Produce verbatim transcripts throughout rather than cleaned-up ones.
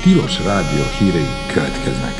Tilos Rádió hírei következnek.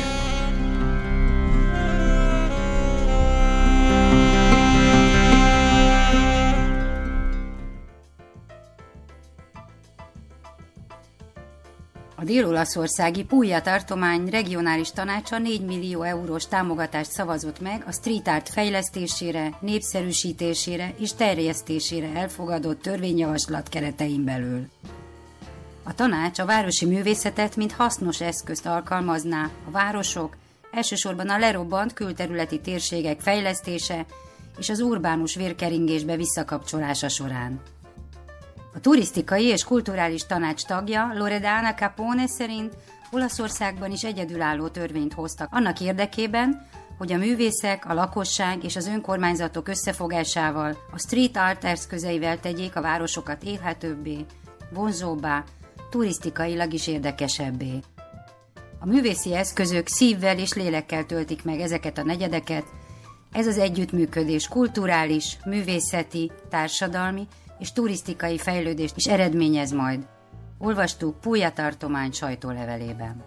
A dél-olaszországi Puglia tartomány regionális tanácsa négy millió eurós támogatást szavazott meg a street art fejlesztésére, népszerűsítésére és terjesztésére elfogadott törvényjavaslat keretein belül. A tanács a városi művészetet mint hasznos eszközt alkalmazná a városok, elsősorban a lerobbant külterületi térségek fejlesztése és az urbánus vérkeringésbe visszakapcsolása során. A turisztikai és kulturális tanács tagja Loredana Capone szerint Olaszországban is egyedülálló törvényt hoztak annak érdekében, hogy a művészek, a lakosság és az önkormányzatok összefogásával, a street art eszközeivel tegyék a városokat élhetőbbé, vonzóbbá, turisztikailag is érdekesebbé. A művészi eszközök szívvel és lélekkel töltik meg ezeket a negyedeket, ez az együttműködés kulturális, művészeti, társadalmi és turisztikai fejlődést is eredményez majd. Olvastuk Puglia tartomány sajtólevelében.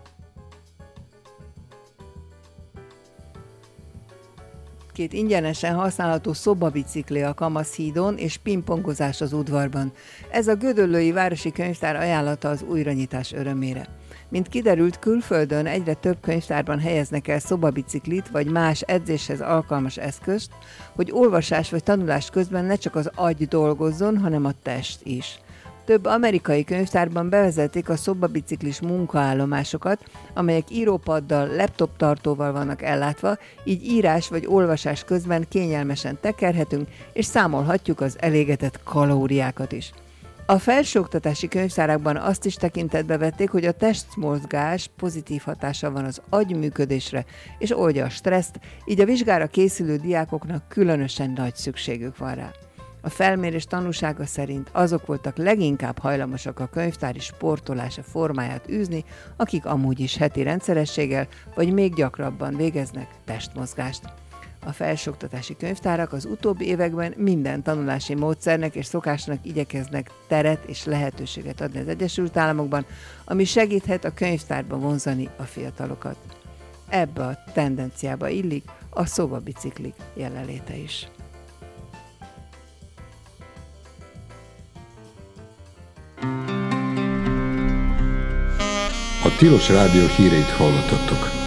Két ingyenesen használható szobabicikli a Kamaszhídon és pingpongozás az udvarban. Ez a gödöllői városi könyvtár ajánlata az újranyitás örömére. Mint kiderült, külföldön egyre több könyvtárban helyeznek el szobabiciklit vagy más edzéshez alkalmas eszközt, hogy olvasás vagy tanulás közben ne csak az agy dolgozzon, hanem a test is. Több amerikai könyvtárban bevezették a szobabiciklis munkaállomásokat, amelyek írópaddal, laptop tartóval vannak ellátva, így írás vagy olvasás közben kényelmesen tekerhetünk, és számolhatjuk az elégetett kalóriákat is. A felsőoktatási könyvtárakban azt is tekintetbe vették, hogy a testmozgás pozitív hatása van az agy működésre, és oldja a stresszt, így a vizsgára készülő diákoknak különösen nagy szükségük van rá. A felmérés tanúsága szerint azok voltak leginkább hajlamosak a könyvtári sportolása formáját űzni, akik amúgy is heti rendszerességgel vagy még gyakrabban végeznek testmozgást. A felsőoktatási könyvtárak az utóbbi években minden tanulási módszernek és szokásnak igyekeznek teret és lehetőséget adni az Egyesült Államokban, ami segíthet a könyvtárba vonzani a fiatalokat. Ebbe a tendenciába illik a szobabiciklik jelenléte is. A Tilos Rádió híreit hallottattok.